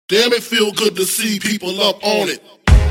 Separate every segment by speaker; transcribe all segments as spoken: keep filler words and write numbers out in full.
Speaker 1: Damn, it feel good to see people up on it.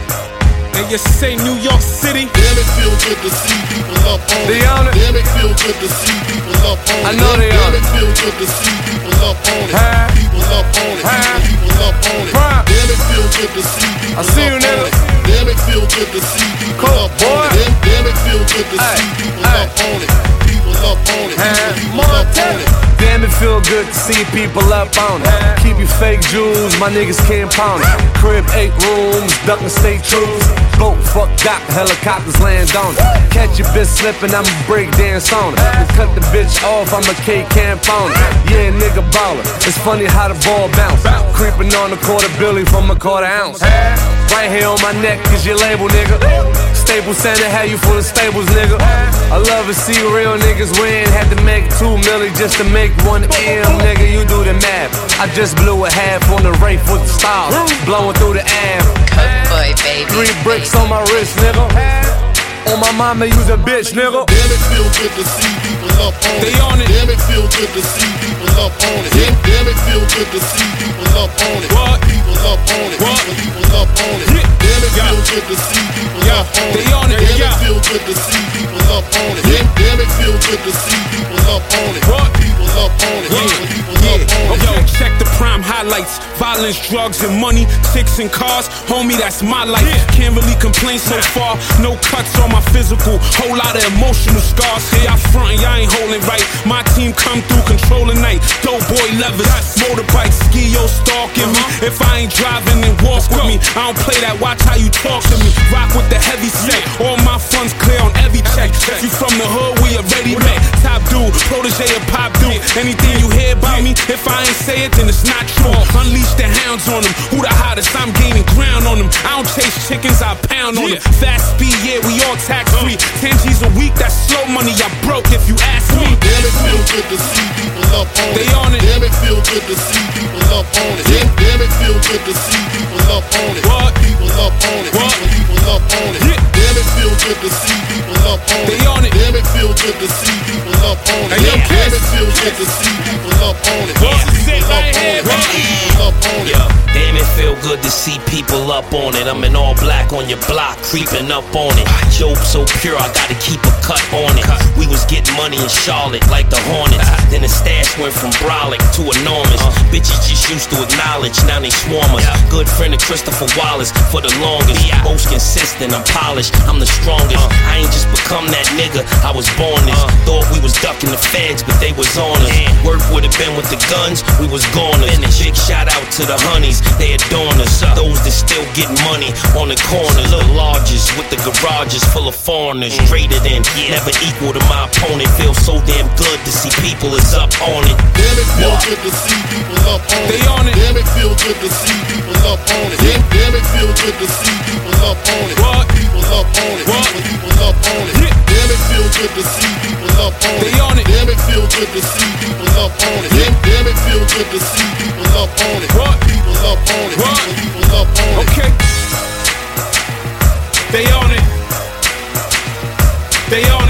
Speaker 2: And you say New York City?
Speaker 1: Damn, it feel good to see people up on it.
Speaker 2: They on it.
Speaker 1: Damn, it feel good to see people up on it.
Speaker 2: I know they on
Speaker 1: it. Damn,
Speaker 2: it
Speaker 1: it feel good to see people up on it.
Speaker 2: Huh?
Speaker 1: People up on it.
Speaker 2: Huh?
Speaker 1: People up on it.
Speaker 2: Bruh.
Speaker 1: Damn, it feel good to see people
Speaker 2: I see you,
Speaker 1: up on
Speaker 2: nigga.
Speaker 1: it. Damn, it feel good to see people
Speaker 2: Cool,
Speaker 1: up
Speaker 2: boy.
Speaker 1: on it. Damn, damn, it feel good to
Speaker 2: Ay,
Speaker 1: see people
Speaker 2: ay.
Speaker 1: up on it. People up on it.
Speaker 2: Huh?
Speaker 1: People up on it.
Speaker 3: Damn, it feel good to see people up on it. Keep your fake jewels, my niggas can't pound it. Crib eight rooms, duckin' state troops. Boat fuck dock, helicopters land on it. Catch your bitch slippin', I'ma break dance on it. And cut the bitch off, I'm a K camp on it. Yeah, nigga ballin'. It's funny how the ball bounce. Creepin' on the quarter billy from a quarter ounce. Right here on my neck is your label, nigga. Staples Center had you full of stables, nigga. I love to see real niggas win. Had to make two milli just to make one M, nigga. You do the math. I just blew a half on the Wraith with the stars, blowing through the ab.
Speaker 4: Boy, baby,
Speaker 3: Three bricks on my wrist, nigga. On my mama, use a bitch, nigga.
Speaker 1: Damn, it feel good to see people up on
Speaker 2: They
Speaker 1: it.
Speaker 2: on it.
Speaker 1: Damn, it feel good to see people up on it. Damn, damn, it feel good to see people up on it.
Speaker 2: What?
Speaker 1: People up on it.
Speaker 2: What?
Speaker 1: People, people up on it.
Speaker 2: Yeah.
Speaker 1: Damn, it
Speaker 2: Yeah.
Speaker 1: feel good to see people
Speaker 2: Yeah.
Speaker 1: up on
Speaker 2: They
Speaker 1: it.
Speaker 2: on it.
Speaker 1: Damn,
Speaker 2: Yeah.
Speaker 1: it feel good to see people up on it. Damn, damn, it feel good to see people up on it.
Speaker 2: What?
Speaker 1: People up on it.
Speaker 2: Yeah,
Speaker 1: People, people up
Speaker 2: yeah.
Speaker 1: on it.
Speaker 2: Yo, check the prime highlights. Violence, drugs, and money. Chicks and cars. Homie, that's my life. Can't really complain so far. No cuts on my physical. Whole lot of emotional scars. Hey, I frontin', y'all ain't holding right. My team come through, controlling night. Dope boy levers. Motorbike, ski, yo, stalking me. If I ain't driving, then walk with me. I don't play that, watch how you talk to me. Rock with the heavy set. All my funds clear on every check. If you from the hood, we already met. Top dude, protege of pop dude. Anything you hear about me, if I ain't say it, then it's not true. Unleash the hounds on them. Who the hottest? I'm gaining ground on them. I don't chase chickens, I pound on them. Fast speed, yeah, we all tax free. ten G's a week, that's slow money. I broke if you ask me.
Speaker 1: Damn, it feel good to see people up on it.
Speaker 2: They on it.
Speaker 1: Damn, it feel good to see people up on it. Damn, damn, it feel good to see people up on it.
Speaker 2: What?
Speaker 1: People up on it.
Speaker 2: What?
Speaker 1: People, people up on it.
Speaker 2: Yeah.
Speaker 1: Damn, it feel good to see people up on it.
Speaker 2: They on it.
Speaker 1: Damn, it feel good to see people up on it.
Speaker 2: Hey, yo,
Speaker 1: Damn, damn,
Speaker 2: Kiss.
Speaker 1: it feel good to see people up on it.
Speaker 2: What?
Speaker 1: People
Speaker 2: Sit
Speaker 1: up
Speaker 2: right
Speaker 1: on
Speaker 2: here,
Speaker 1: it.
Speaker 2: baby.
Speaker 1: People up on it.
Speaker 5: Yeah, damn, it feel good to see people up on it. I'm in all black on your block, creeping up on it. Joke so pure, I gotta keep a cut on it. We was getting money in Charlotte like the Hornets. Then the stash went from brolic to enormous. Bitches just used to acknowledge, now they swarm us. Good friend of Christopher Wallace for the longest. Most consistent, I'm polished, I'm the strongest. I ain't just become that nigga, I was born this. Thought we was ducking the feds, but they was on us. Work would have been with the guns, we was goners. Big shout out to the honeys, they adorn us. Those that still get money on the corners. The largest with the garages full of foreigners. Traded in, never equal to my opponent. Feels so damn good to see people is up on it.
Speaker 1: Damn, it feel good to see people up on it.
Speaker 2: They on it.
Speaker 1: Damn, it feel good to see people up on it. Damn, damn, it feel good to see people up on it.
Speaker 2: What?
Speaker 1: People up on it.
Speaker 2: What?
Speaker 1: People, people up on it.
Speaker 2: Yeah.
Speaker 1: Damn, it feel good to see people up on it.
Speaker 2: They on it.
Speaker 1: Damn, it feel good to see people up on it. Damn, damn, it feel good to see people up on it.
Speaker 2: What?
Speaker 1: People up on it.
Speaker 2: What?
Speaker 1: People, people up on it.
Speaker 2: Okay. They on it. They on